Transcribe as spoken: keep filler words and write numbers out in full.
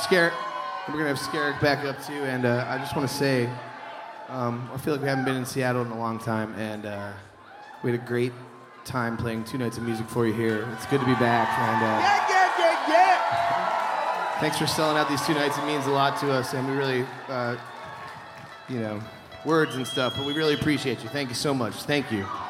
Scarrick, we're gonna have Scarrick back up too, and uh, I just want to say, um, I feel like we haven't been in Seattle in a long time, and uh, we had a great time playing two nights of music for you here. It's good to be back, and uh, Yeah, yeah, yeah, yeah. thanks for selling out these two nights. It means a lot to us, and we really, uh, you know, words and stuff, but we really appreciate you. Thank you so much. Thank you.